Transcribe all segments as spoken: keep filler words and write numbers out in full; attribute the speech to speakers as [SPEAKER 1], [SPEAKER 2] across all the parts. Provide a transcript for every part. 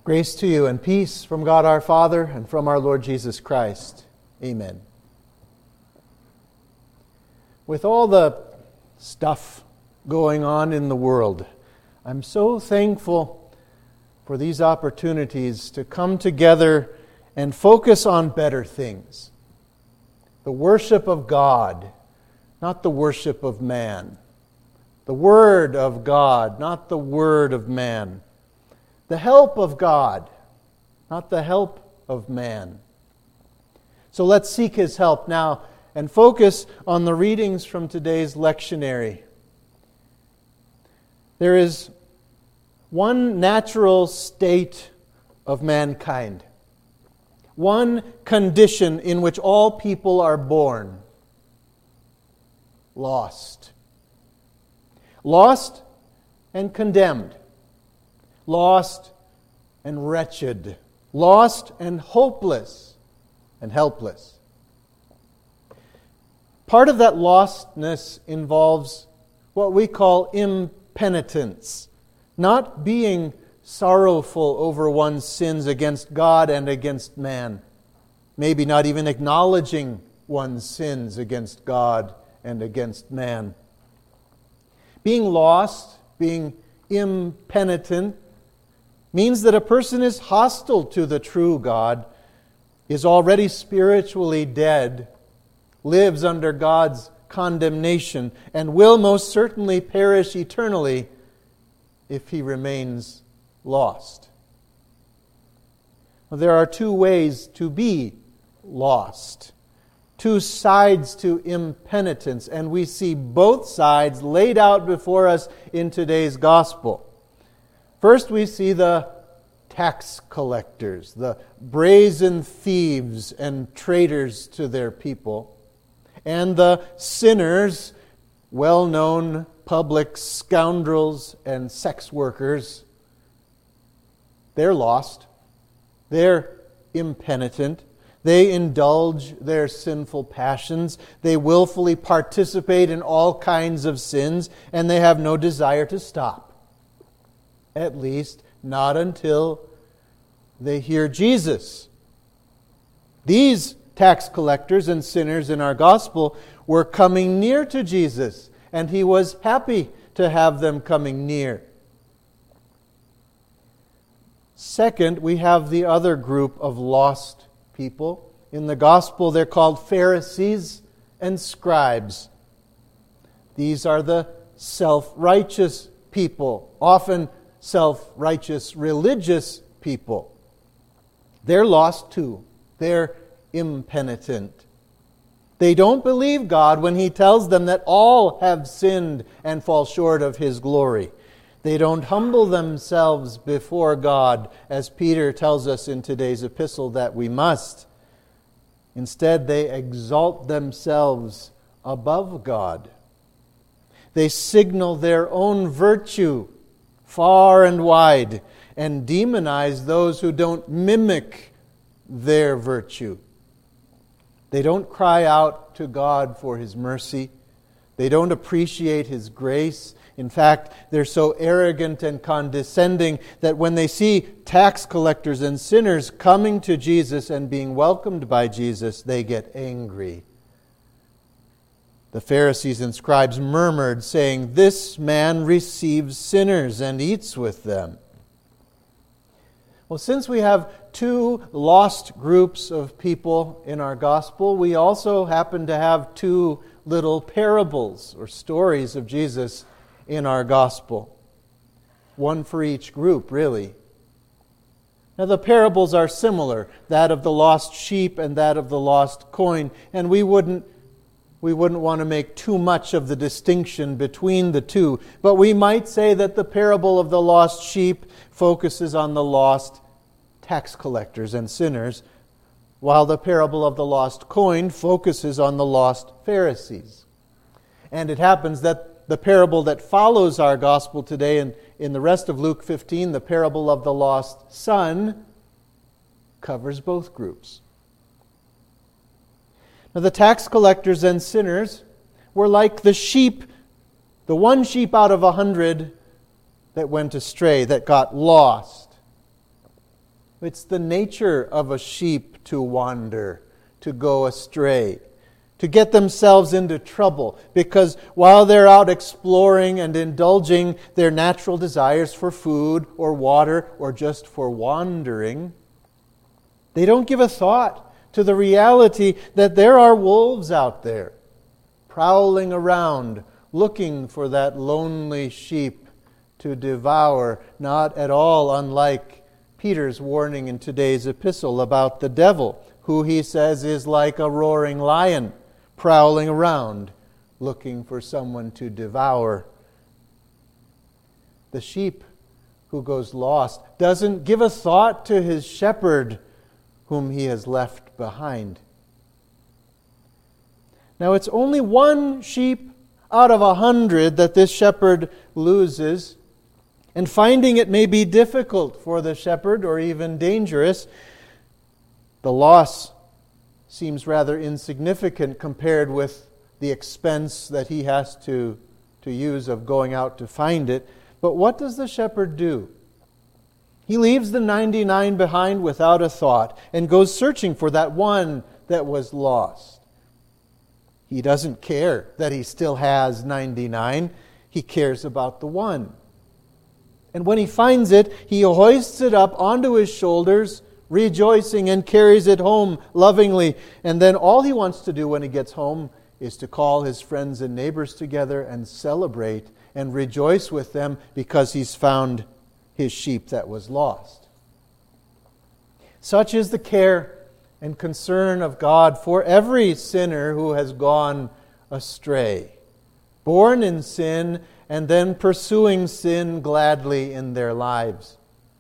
[SPEAKER 1] Grace to you and peace from God our Father and from our Lord Jesus Christ. Amen. With all the stuff going on in the world, I'm so thankful for these opportunities to come together and focus on better things. The worship of God, not the worship of man. The Word of God, not the word of man. The help of God, not the help of man. So let's seek His help now and focus on the readings from today's lectionary. There is one natural state of mankind, one condition in which all people are born: lost. Lost and condemned. Lost and wretched. Lost and hopeless and helpless. Part of that lostness involves what we call impenitence, not being sorrowful over one's sins against God and against man. Maybe not even acknowledging one's sins against God and against man. Being lost, being impenitent, means that a person is hostile to the true God, is already spiritually dead, lives under God's condemnation, and will most certainly perish eternally if he remains lost. Well, there are two ways to be lost, two sides to impenitence, and we see both sides laid out before us in today's gospel. First, we see the tax collectors, the brazen thieves and traitors to their people, and the sinners, well-known public scoundrels and sex workers. They're lost. They're impenitent. They indulge their sinful passions. They willfully participate in all kinds of sins, and they have no desire to stop. At least, not until they hear Jesus. These tax collectors and sinners in our gospel were coming near to Jesus, and He was happy to have them coming near. Second, we have the other group of lost people. In the gospel, they're called Pharisees and scribes. These are the self-righteous people, often self-righteous religious people. They're lost too. They're impenitent. They don't believe God when He tells them that all have sinned and fall short of His glory. They don't humble themselves before God, as Peter tells us in today's epistle that we must. Instead, they exalt themselves above God. They signal their own virtue far and wide, and demonize those who don't mimic their virtue. They don't cry out to God for His mercy. They don't appreciate His grace. In fact, they're so arrogant and condescending that when they see tax collectors and sinners coming to Jesus and being welcomed by Jesus, they get angry. The Pharisees and scribes murmured, saying, "This man receives sinners and eats with them." Well, since we have two lost groups of people in our gospel, we also happen to have two little parables or stories of Jesus in our gospel. One for each group, really. Now, the parables are similar, that of the lost sheep and that of the lost coin, and we wouldn't We wouldn't want to make too much of the distinction between the two. But we might say that the parable of the lost sheep focuses on the lost tax collectors and sinners, while the parable of the lost coin focuses on the lost Pharisees. And it happens that the parable that follows our gospel today in, in the rest of Luke fifteen, the parable of the lost son, covers both groups. Now, the tax collectors and sinners were like the sheep, the one sheep out of a hundred that went astray, that got lost. It's the nature of a sheep to wander, to go astray, to get themselves into trouble, because while they're out exploring and indulging their natural desires for food or water or just for wandering, they don't give a thought to the reality that there are wolves out there, prowling around, looking for that lonely sheep to devour, not at all unlike Peter's warning in today's epistle about the devil, who he says is like a roaring lion, prowling around, looking for someone to devour. The sheep who goes lost doesn't give a thought to his shepherd whom he has left behind. Now, it's only one sheep out of a hundred that this shepherd loses, and finding it may be difficult for the shepherd or even dangerous. The loss seems rather insignificant compared with the expense that he has to, to use of going out to find it. But what does the shepherd do? He leaves the ninety-nine behind without a thought and goes searching for that one that was lost. He doesn't care that he still has ninety-nine. He cares about the one. And when he finds it, he hoists it up onto his shoulders, rejoicing, and carries it home lovingly. And then all he wants to do when he gets home is to call his friends and neighbors together and celebrate and rejoice with them because he's found his sheep that was lost. Such is the care and concern of God for every sinner who has gone astray, born in sin and then pursuing sin gladly in their lives.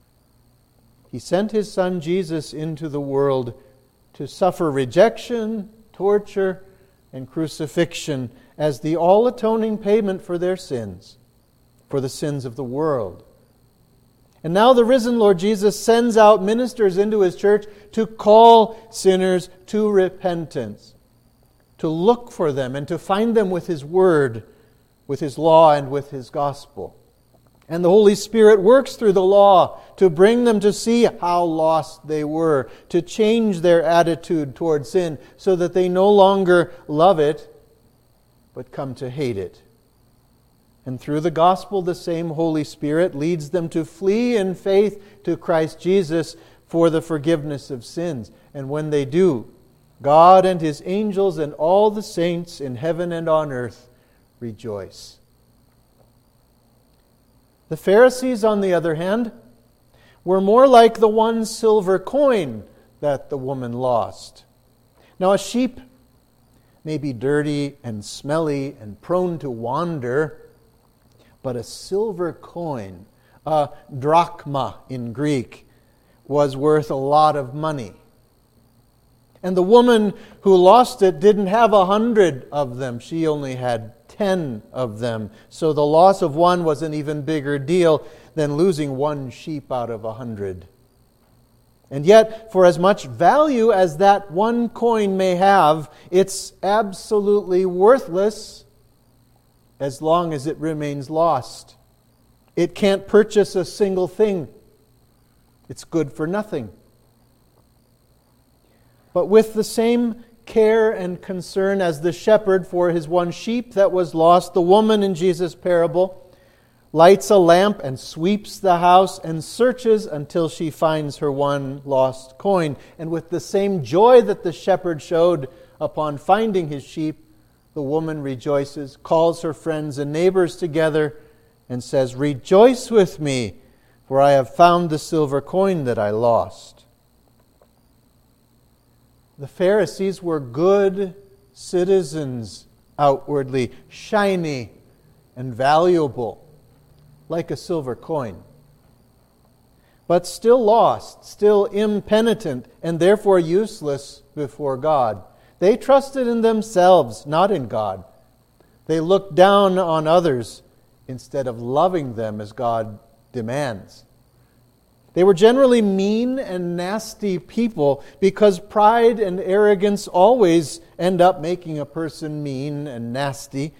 [SPEAKER 1] He sent His Son Jesus into the world to suffer rejection, torture, and crucifixion as the all-atoning payment for their sins, for the sins of the world. And now the risen Lord Jesus sends out ministers into His church to call sinners to repentance, to look for them and to find them with His Word, with His law and with His gospel. And the Holy Spirit works through the law to bring them to see how lost they were, to change their attitude toward sin so that they no longer love it, but come to hate it. And through the gospel, the same Holy Spirit leads them to flee in faith to Christ Jesus for the forgiveness of sins. And when they do, God and His angels and all the saints in heaven and on earth rejoice. The Pharisees, on the other hand, were more like the one silver coin that the woman lost. Now, a sheep may be dirty and smelly and prone to wander, but a silver coin, a drachma in Greek, was worth a lot of money. And the woman who lost it didn't have a hundred of them. She only had ten of them. So the loss of one was an even bigger deal than losing one sheep out of a hundred. And yet, for as much value as that one coin may have, it's absolutely worthless as long as it remains lost. It can't purchase a single thing. It's good for nothing. But with the same care and concern as the shepherd for his one sheep that was lost, the woman in Jesus' parable lights a lamp and sweeps the house and searches until she finds her one lost coin. And with the same joy that the shepherd showed upon finding his sheep, the woman rejoices, calls her friends and neighbors together, and says, "Rejoice with me, for I have found the silver coin that I lost." The Pharisees were good citizens outwardly, shiny and valuable, like a silver coin, but still lost, still impenitent, and therefore useless before God. They trusted in themselves, not in God. They looked down on others instead of loving them as God demands. They were generally mean and nasty people because pride and arrogance always end up making a person mean and nasty.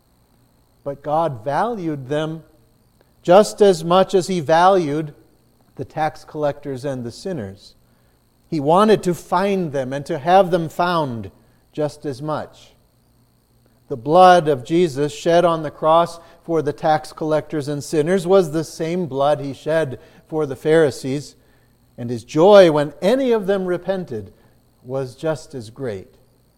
[SPEAKER 1] But God valued them just as much as He valued the tax collectors and the sinners. He wanted to find them and to have them found just as much. The blood of Jesus shed on the cross for the tax collectors and sinners was the same blood He shed for the Pharisees, and His joy when any of them repented was just as great.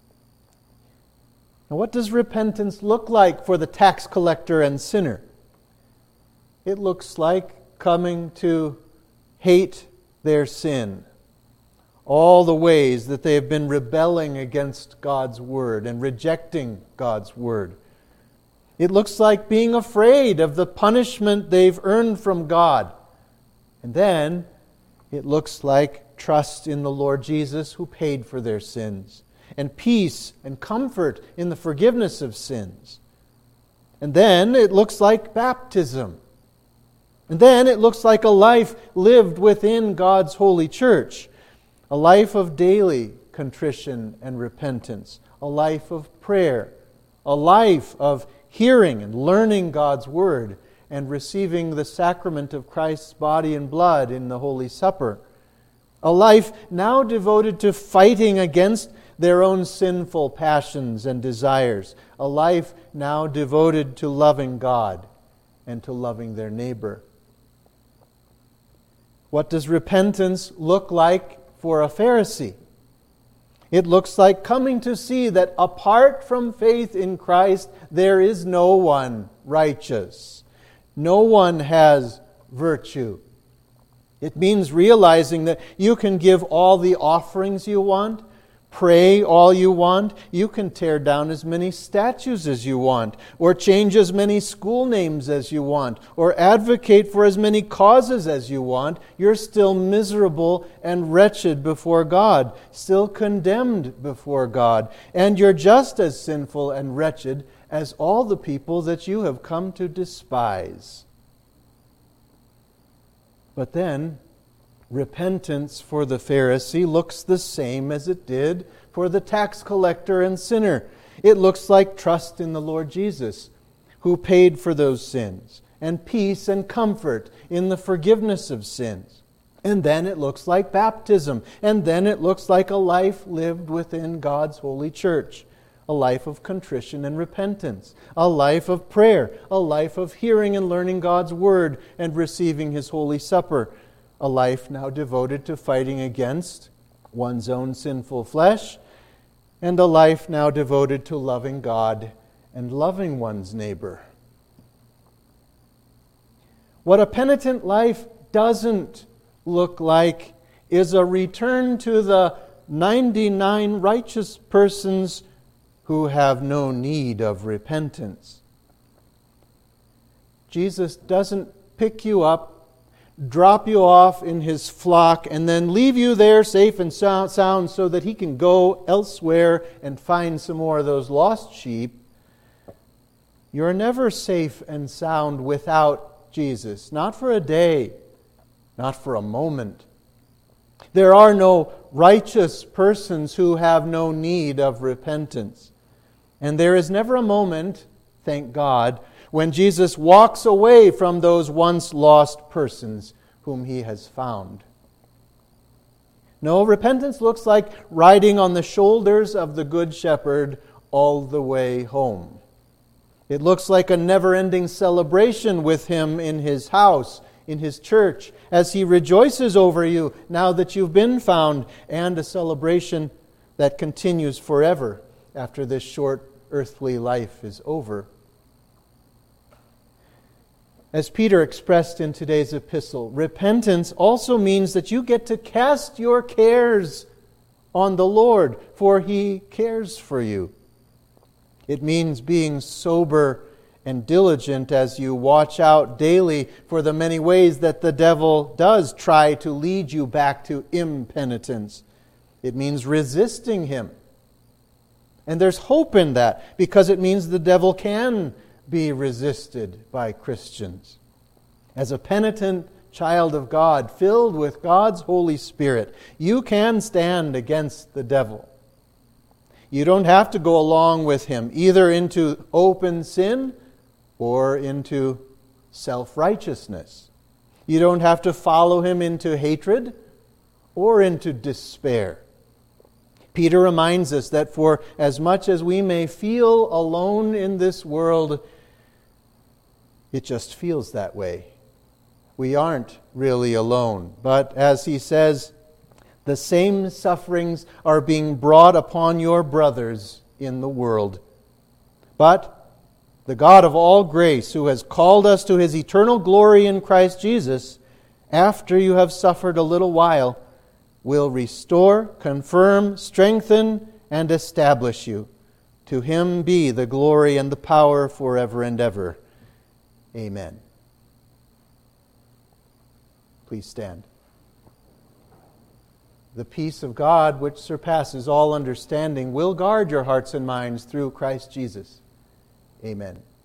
[SPEAKER 1] Now, what does repentance look like for the tax collector and sinner? It looks like coming to hate their sin, all the ways that they have been rebelling against God's Word and rejecting God's Word. It looks like being afraid of the punishment they've earned from God. And then it looks like trust in the Lord Jesus who paid for their sins, and peace and comfort in the forgiveness of sins. And then it looks like baptism. And then it looks like a life lived within God's holy church, a life of daily contrition and repentance, a life of prayer, a life of hearing and learning God's Word and receiving the sacrament of Christ's body and blood in the Holy Supper, a life now devoted to fighting against their own sinful passions and desires, a life now devoted to loving God and to loving their neighbor. What does repentance look like for a Pharisee? It looks like coming to see that apart from faith in Christ, there is no one righteous. No one has virtue. It means realizing that you can give all the offerings you want, pray all you want, you can tear down as many statues as you want, or change as many school names as you want, or advocate for as many causes as you want. You're still miserable and wretched before God, still condemned before God, and you're just as sinful and wretched as all the people that you have come to despise. But then, repentance for the Pharisee looks the same as it did for the tax collector and sinner. It looks like trust in the Lord Jesus, who paid for those sins, and peace and comfort in the forgiveness of sins. And then it looks like baptism, and then it looks like a life lived within God's holy church, a life of contrition and repentance, a life of prayer, a life of hearing and learning God's Word and receiving His Holy Supper, a life now devoted to fighting against one's own sinful flesh, and a life now devoted to loving God and loving one's neighbor. What a penitent life doesn't look like is a return to the ninety-nine righteous persons who have no need of repentance. Jesus doesn't pick you up, drop you off in His flock, and then leave you there safe and sound so that He can go elsewhere and find some more of those lost sheep. You're never safe and sound without Jesus. Not for a day, not for a moment. There are no righteous persons who have no need of repentance. And there is never a moment, thank God, when Jesus walks away from those once lost persons whom He has found. No, repentance looks like riding on the shoulders of the Good Shepherd all the way home. It looks like a never-ending celebration with Him in His house, in His church, as He rejoices over you now that you've been found, and a celebration that continues forever after this short earthly life is over. As Peter expressed in today's epistle, repentance also means that you get to cast your cares on the Lord, for He cares for you. It means being sober and diligent as you watch out daily for the many ways that the devil does try to lead you back to impenitence. It means resisting him. And there's hope in that, because it means the devil can be resisted by Christians. As a penitent child of God, filled with God's Holy Spirit, you can stand against the devil. You don't have to go along with him, either into open sin or into self-righteousness. You don't have to follow him into hatred or into despair. Peter reminds us that for as much as we may feel alone in this world, it just feels that way. We aren't really alone. But as he says, the same sufferings are being brought upon your brothers in the world. But the God of all grace, who has called us to his eternal glory in Christ Jesus, after you have suffered a little while, will restore, confirm, strengthen, and establish you. To him be the glory and the power forever and ever. Amen. Please stand. The peace of God, which surpasses all understanding, will guard your hearts and minds through Christ Jesus. Amen.